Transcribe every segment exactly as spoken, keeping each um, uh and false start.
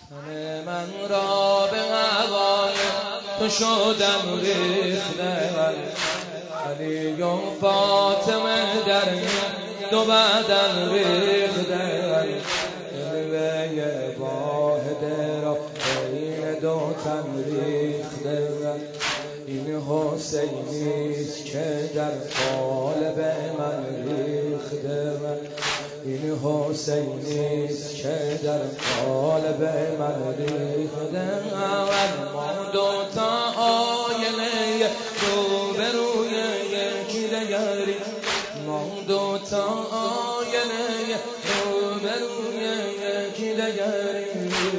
تن من را به هوای تو شدم ریخته علی و فاطمه در دو بدن ریخته جلوه واحده را بین دو تن ریخته این حسینیست که در قالب من ریخته این حسینیست که در قالب من ریخته ما دوتا آینه روبروی یکی دگری ما دوتا آینه روبروی یکی دگری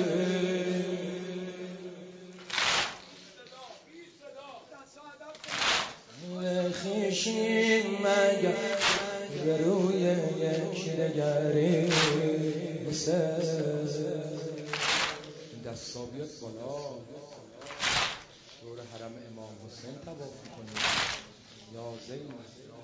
خیشیم مگر به روی یک دگری دستا بیاد بالا دور حرم امام حسین طواف کنیم یا زین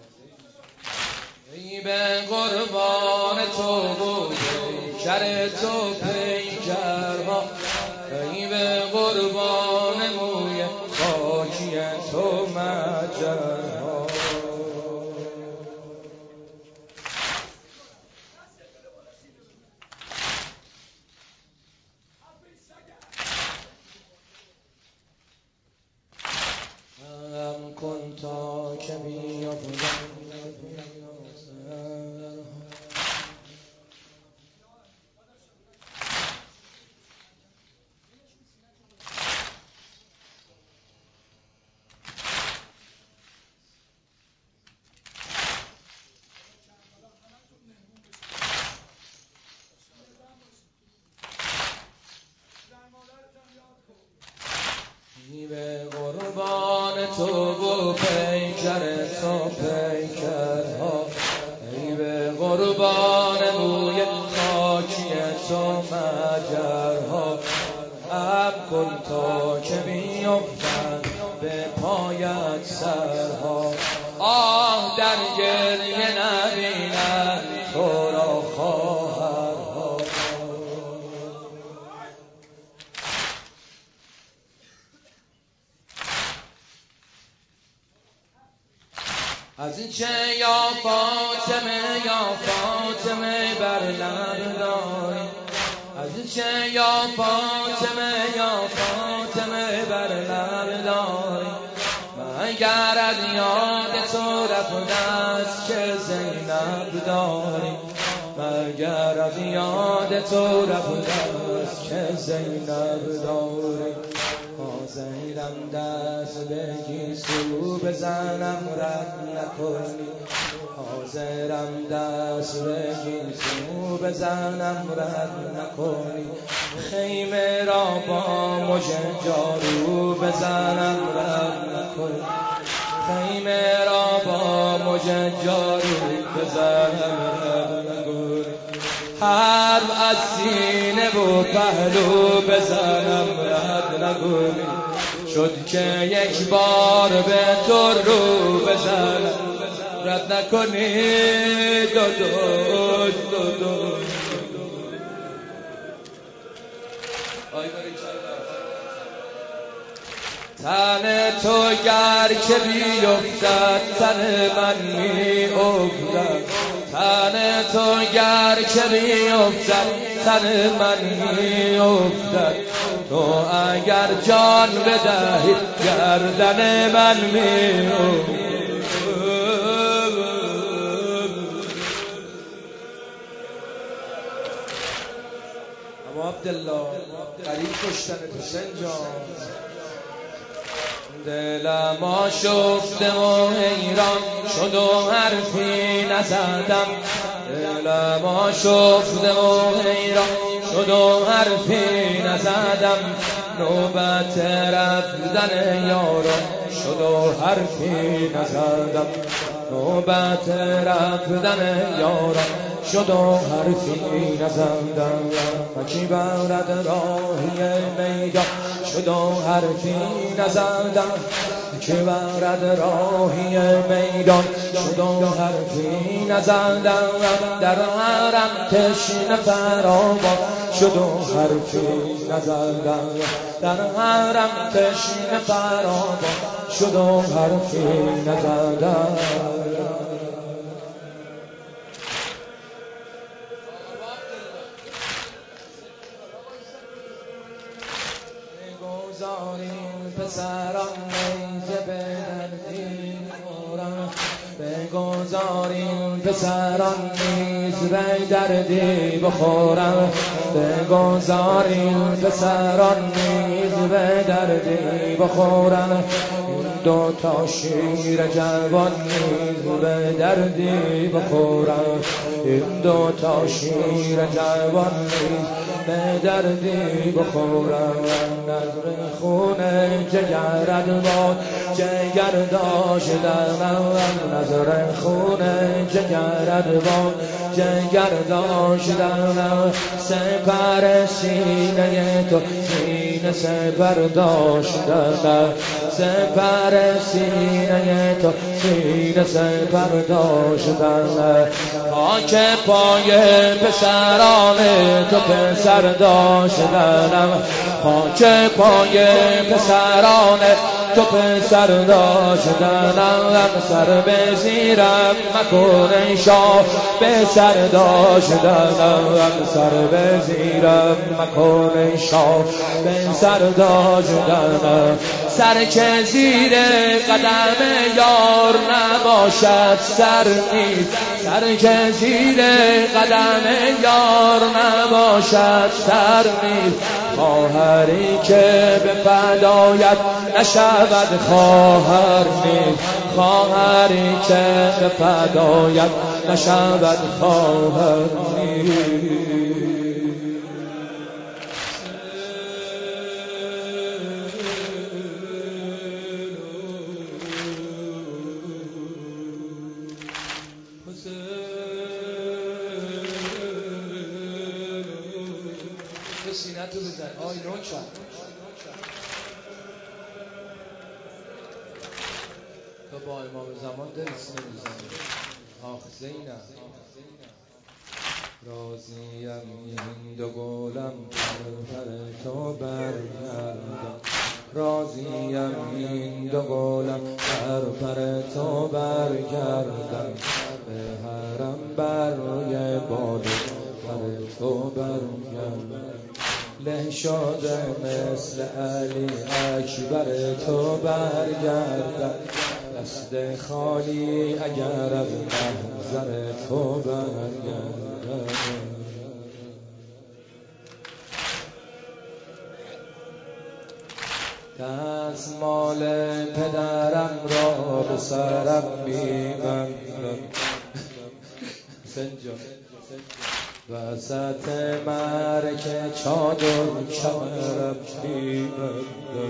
ای به قربان تو و پیکر تو پیکرها ای به قربان موی خاکی تو مجرها هم کن تا که بیافتم ای به قربان تو و پیکر تو پیکرها ای به قربان موی خاکی تو مجرها اب کن تا که بیفتن به پایت سرها آه در گریه نبینن تو را خواهرها از این چه یا فاطمه یا فاطمه بر لب داری از این چه یا فاطمه یا فاطمه بر لب داری مگر از یاد تو رفته است که زینب داری مگر از یاد تو رفته است که زینب داری حاضرم دست به گیسو بزنم رد نکنی حاضرم دست به گیسو بزنم رد نکنی خیمه را با مژه جارو بزنم رد نکنی خیمه را با مژه جارو بزنم رد نکنی حرب از سینه و پهلو بزنم رد نکنی شد که یک بار به تو رو بزنم رد نکنی دو دو دو دو تن تو گر که بیفتد تن من می افتد تن تو گر که بیفتد تن من می افتد تو اگر جان بدهی گردن من می افتد اما عبدالله قریب کشتن حسین جان دلم آشفته و حیران شد و حرفی نزدم دلم آشفته و حیران شد و حرفی نزدم نوبت رفتن یاران شد و حرفی نزدم نوبت رفتن یاران شد و حرفی نزدم کی برد راهی میدان شد و حرفی نزدم که برد راهی میدان شد و حرفی نزدم در حرم تشنه فراوان شد و حرفی نزدم در حرم تشنه فراوان شد و حرفی نزدم بگذاریم پسران نیزه به دردی خورم بگذاریم پسران نیز به دردی بخورم بگذاریم پسران نیز به دردی بخورم دو تا شیر جوان نیز به دردی بخورم این دو تا شیر جوان نیز به دردی بخورم نظر خون جگرت باد جگر داشتم نظر خون جگرت باد جگر داشتم سپر سینه تو سینه سپر داشتم سپر سینه تو سینه سپر داشتم خاک پای پسران تو پسر داشتم خاک پای پسران تو پسر داشتم سر به زیرم مکن ای شاه به سر داشتم سر به زیرم مکن ای شاه به سر داشتم سر که زیر قدم یار نباشد سر نیست سر که زیر قدم یار نباشد سر نیست خواهری که به فدایت نشود خواهر نیست خواهری که به فدایت نشود خواهر نیست سینه تو بزن آی نوچا تو با امام زمان دل سینه بزنی آخ زینب راضیم این دو گلم پر تو برگردم راضیم این دو گلم پر پر تو برگردم به حرم بر روی باد پر تو برگردم له شده مثل علی اکبر تو برگردم دست خالی اگر از محضر تو برگردم دستمال پدرم را به سرم میبندم سنجا وسط مرکه چادر کمرم میبندم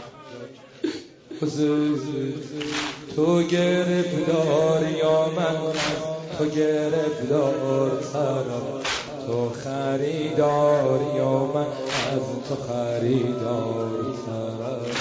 تو گرفتار یا من تو گرفتار ترم تو خریدار یا من از تو خریدار ترم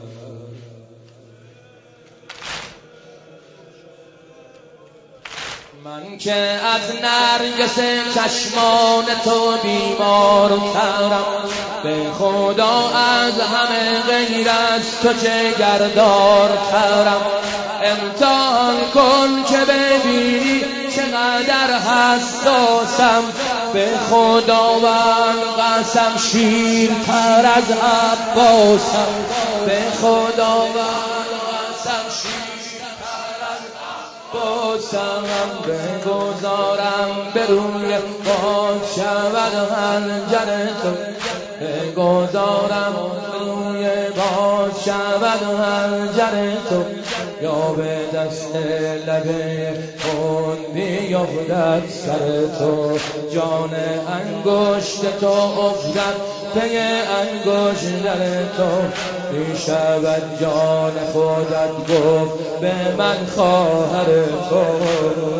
من که از نرگس چشمان تو بیمار ترم به خدا از همه غیر از تو جگردار ترم امتحان کن که ببینی چقدر حساسم به خداوند قسم شیرتر از عباسم به خداوند قسم شیرتر از عباسم بگذارم به روی باد شود حنجر تو بگذارم به روی باد شود حنجر تو یا به دست لبه خون بیفتد سر تو جان انگشت تو افتد پی انگشتر تو میشود جان خودت گفت به من خواهر تو